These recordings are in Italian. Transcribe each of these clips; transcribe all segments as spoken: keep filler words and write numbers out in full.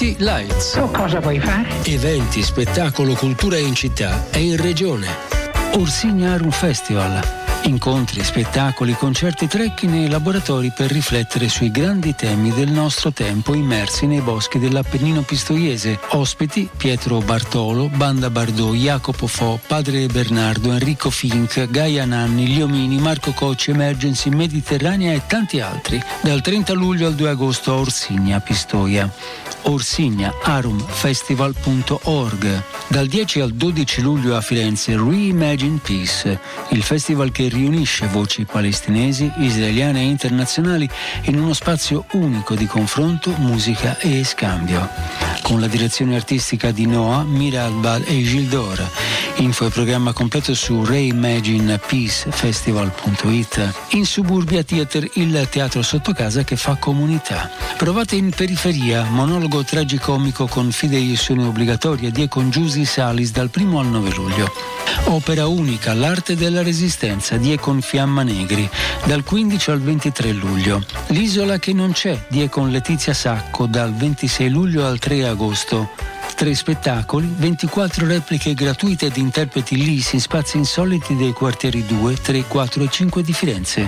City Lights. Tu cosa vuoi fare? Eventi, spettacolo, cultura in città e in regione. Orsigna Arum Festival. Incontri, spettacoli, concerti, trekking e laboratori per riflettere sui grandi temi del nostro tempo immersi nei boschi dell'Appennino pistoiese. Ospiti Pietro Bartolo, Banda Bardot, Jacopo Fo, Padre Bernardo, Enrico Fink, Gaia Nanni, Liomini, Marco Cocci, Emergency, Mediterranea e tanti altri. Dal trenta luglio al due agosto a Orsigna, Pistoia. Orsigna Arum Festival punto org. Dal dieci al dodici luglio a Firenze Reimagine Peace, il festival che riunisce voci palestinesi, israeliane e internazionali in uno spazio unico di confronto, musica e scambio. Con la direzione artistica di Noah, Miralbal e Gildor. Info e programma completo su reimagine peace festival punto it. In Suburbia Theater, il teatro sotto casa che fa comunità. Provate in periferia, monologo tragicomico con fideiussione obbligatoria di con Giusy Salis dal primo al nove luglio. Opera unica, l'arte della resistenza di con Fiamma Negri dal quindici al ventitré luglio. L'isola che non c'è di con Letizia Sacco dal ventisei luglio al tre agosto. Tre spettacoli, ventiquattro repliche gratuite di interpreti lisi in spazi insoliti dei quartieri due, tre, quattro e cinque di Firenze.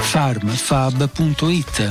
farmfab punto it.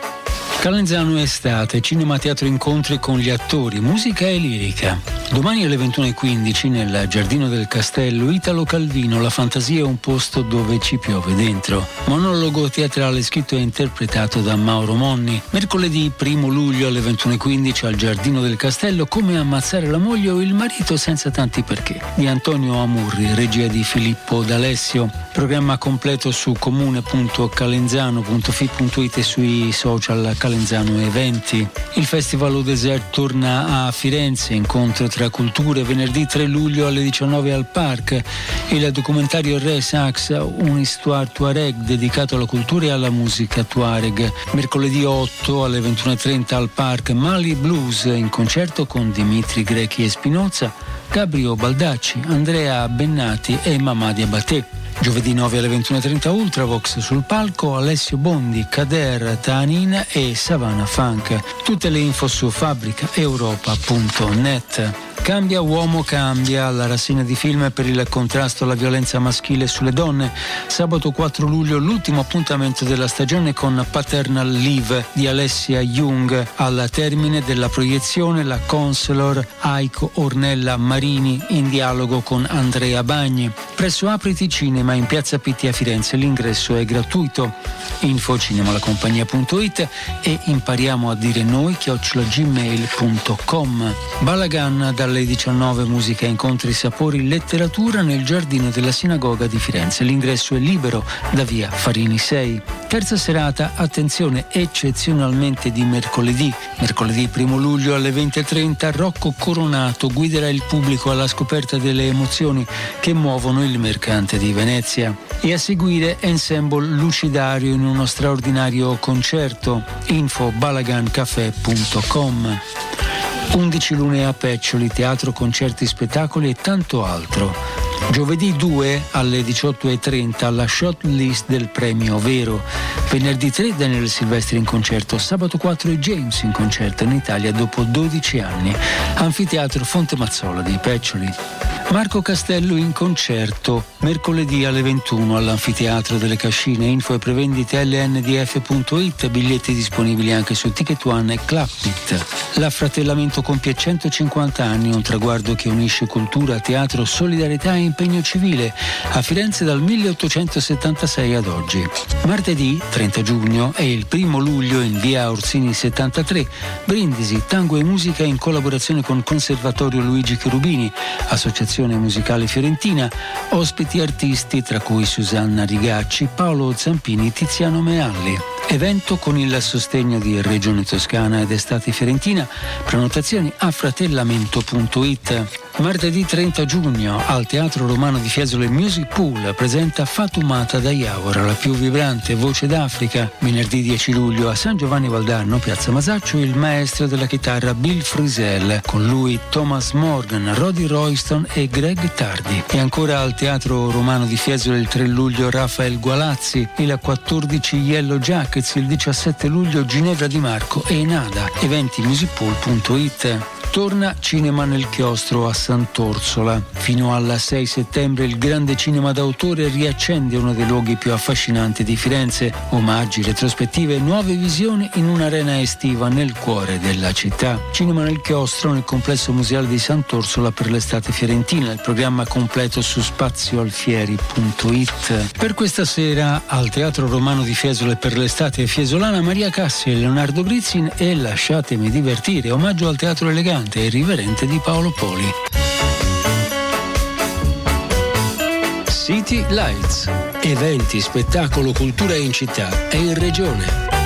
Calenzano Estate, cinema, teatro, incontri con gli attori, musica e lirica. Domani alle ventuno e quindici nel Giardino del Castello, Italo Calvino, La fantasia è un posto dove ci piove dentro. Monologo teatrale scritto e interpretato da Mauro Monni. Mercoledì primo luglio alle ventuno e quindici al Giardino del Castello, Come ammazzare la moglie o il marito senza tanti perché, di Antonio Amurri, regia di Filippo D'Alessio. Programma completo su comune punto calenzano punto fi punto it e sui social Calenzano Eventi. Il Festival Au Désert torna a Firenze, incontro tra culture, venerdì tre luglio alle diciannove al Parc. Il documentario Re Sax, un'histoire Tuareg dedicato alla cultura e alla musica Tuareg. Mercoledì otto alle ventuno e trenta al Parc Mali Blues, in concerto con Dimitri Grechi e Spinoza, Gabriele Baldacci, Andrea Bennati e Mamadi Abaté. Giovedì nove alle ventuno e trenta Ultravox sul palco, Alessio Bondi, Kader Tanin e Savannah Funk. Tutte le info su fabbrica europa punto net. Cambia uomo cambia, la rassegna di film per il contrasto alla violenza maschile sulle donne. Sabato quattro luglio l'ultimo appuntamento della stagione con Paternal Leave di Alessia Jung. Al termine della proiezione la counselor Aiko Ornella Marini in dialogo con Andrea Bagni. Presso Apriti Cinema in Piazza Pitti a Firenze, l'ingresso è gratuito. Info cinemalacompagnia punto it e impariamo a dire noi chiocciola gmail punto com. Balagan dalle diciannove, musica, incontri, sapori, letteratura nel giardino della sinagoga di Firenze. L'ingresso è libero da via Farini sei. Terza serata, attenzione, eccezionalmente di mercoledì. Mercoledì primo luglio alle venti e trenta Rocco Coronato guiderà il pubblico alla scoperta delle emozioni che muovono il mercante di Venezia. E a seguire Ensemble Lucidario in uno straordinario concerto. Info balagancafè punto com. undici lune a Peccioli, teatro, concerti, spettacoli e tanto altro. Giovedì due alle diciotto e trenta la shot list del premio Vero. Venerdì tre Daniele Silvestri in concerto. Sabato quattro James in concerto in Italia dopo dodici anni. Anfiteatro Fonte Mazzola di Peccioli. Marco Castello in concerto mercoledì alle ventuno all'Anfiteatro delle Cascine. Info e prevendite L N D F punto it, biglietti disponibili anche su Ticket One e Clubpit. L'affratellamento compie centocinquanta anni, un traguardo che unisce cultura, teatro, solidarietà e impegno civile a Firenze dal milleottocentosettantasei ad oggi. Martedì trenta giugno e il primo luglio in via Orsini settantatré, Brindisi, tango e musica in collaborazione con Conservatorio Luigi Cherubini, Associazione Musicale Fiorentina, ospiti artisti tra cui Susanna Rigacci, Paolo Zampini, Tiziano Mealli. Evento con il sostegno di Regione Toscana ed Estate Fiorentina. Prenotazioni a fratellamento punto it. Martedì trenta giugno al Teatro Romano di Fiesole Music Pool presenta Fatumata da Iavora, la più vibrante voce d'Africa. Venerdì dieci luglio a San Giovanni Valdarno, Piazza Masaccio, il maestro della chitarra Bill Frisell. Con lui Thomas Morgan, Roddy Royston e e Greg Tardi. E ancora al Teatro Romano di Fiesole il tre luglio Rafael Gualazzi, il quattordici Yellow Jackets, il diciassette luglio Ginevra Di Marco e Nada. Eventi musicpool punto it. Torna Cinema nel Chiostro a Sant'Orsola. Fino al sei settembre il grande cinema d'autore riaccende uno dei luoghi più affascinanti di Firenze. Omaggi, retrospettive e nuove visioni in un'arena estiva nel cuore della città. Cinema nel Chiostro nel complesso museale di Sant'Orsola per l'estate fiorentina. Il programma completo su spazioalfieri punto it. Per questa sera al Teatro Romano di Fiesole per l'estate fiesolana Maria Cassi e Leonardo Brizzin e Lasciatemi divertire, omaggio al teatro elegante e irriverente di Paolo Poli. City Lights. Eventi, spettacolo, cultura in città e in regione.